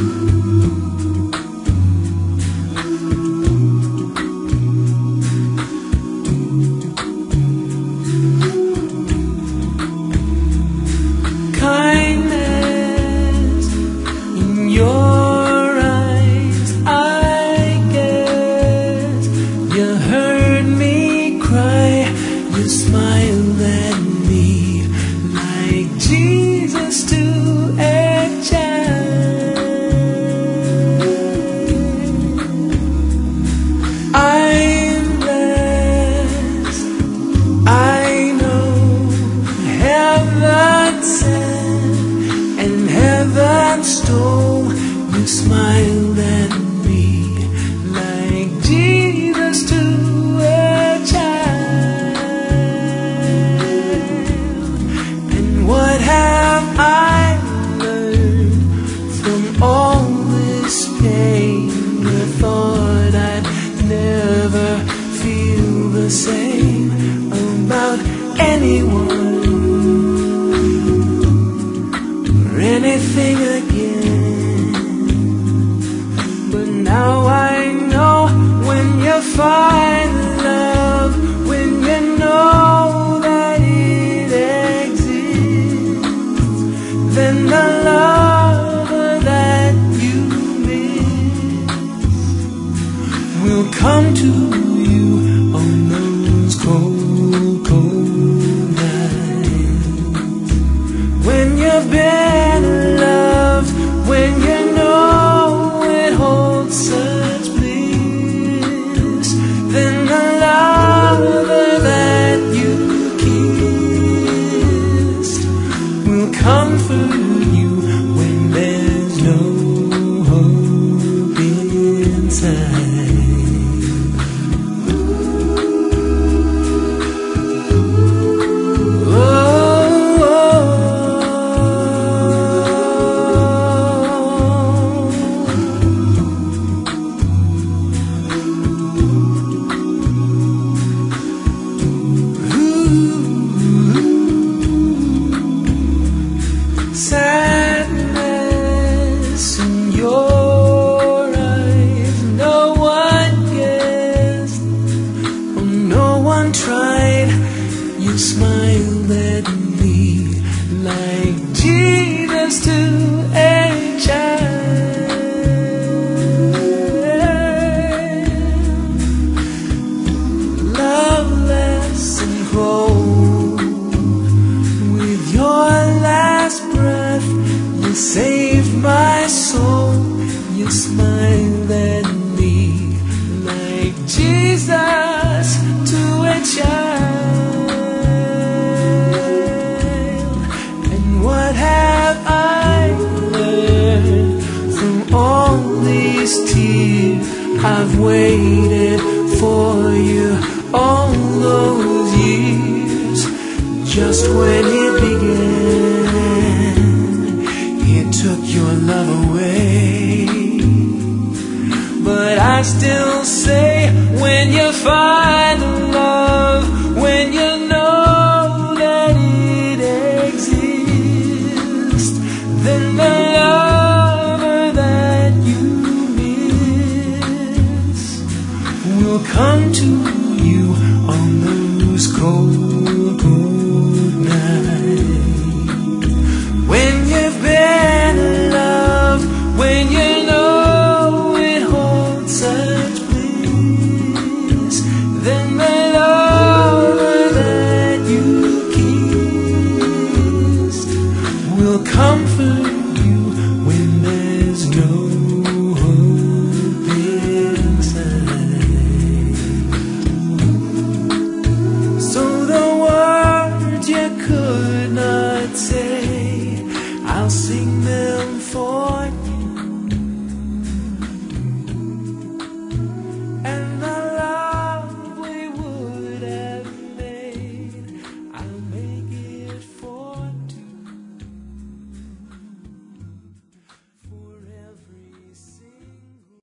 Kindness in your eyes, I guess. You heard me cry, you smiled at me like Jesus to a child. I'm blessed, I know heaven sent and heaven stole. You smiled at me like Jesus to a child. And what have I learned from all this pain? I thought I'd never feel the same about anyone or anything again. But now I know when you find love, when you know that it exists, then the lover that you miss will come to you on those cold, cold nights. When you've been loved, when you know it holds such bliss, then the lover that you kissed will comfort you when there's no hope inside. Sadness in your eyes, no one guessed, or no one tried. You smiled at me like Jesus to a child. Loveless and cold, with your last breath, you saved my soul. You smiled at me like Jesus to a child. And what have I learned from all these tears? I've waited for you all those years. Just when it began, it took your love away, but I still